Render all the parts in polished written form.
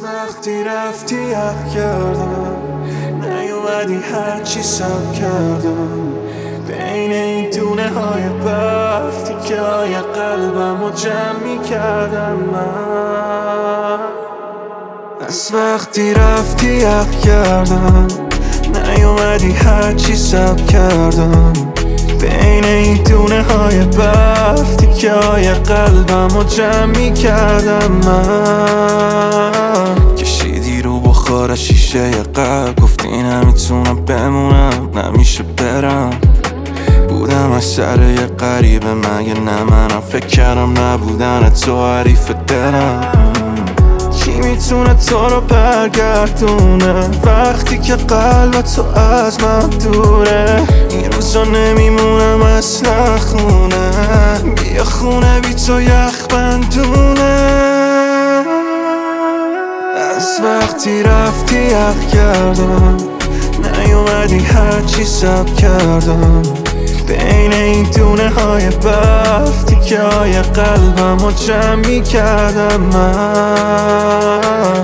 وقتی رفتی یخ کردم، نیومدی هرچی سب کردم. بین این دونه های برف تیکه های قلبم رو جمع می کردم من. از وقتی رفتی یخ کردم، نیومدی هرچی سب کردم. بین این دونه های برف تیکه های قلبم رو جمع می کردم من. کشیدی رو بخار شیشه قلب، گفتی نمیتونم بمونم، نمیشه برم. بودم از سر یه غریبه مگه نه منم، فکر کردم نبودن تو حریف دلم. کی میتونه تو رو برگردونه وقتی که قلب تو از من دوره؟ این روزا نمیمونم اصلا خونه، بیا خونه بی تو یخ بندونه. از وقتی رفتی یخ کردم، نیومدی هرچی سب کردم. بین این دونه های برف تیکه های قلبم رو جمع می کردم من.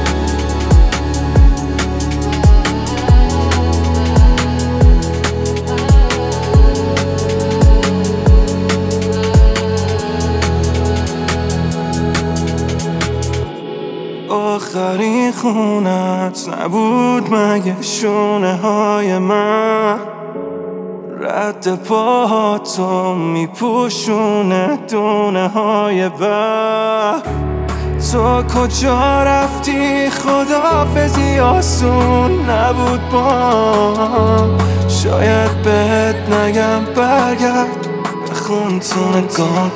آخرین خونت نبود مگه شونه های من؟ رد پاهاتو میپوشونه دونه های برف. تو کجا رفتی؟ خداحافظی آسون نبود با، شاید بهت نگم برگرد بخون تو نگاه.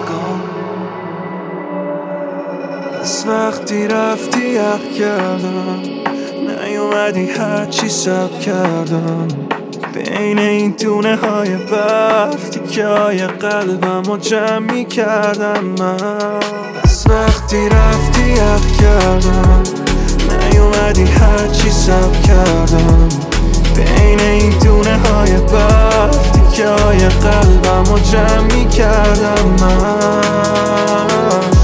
از وقتی رفتی یخ کردم، نیومدی هرچی سب کردم. بین این دونه های برف تیکه های قلبم رو جمع می کردم من. از وقتی رفتی یخ کردم، نیومدی هرچی سب کردم. بین این دونه های برف تیکه های قلبم رو جمع می کردم من.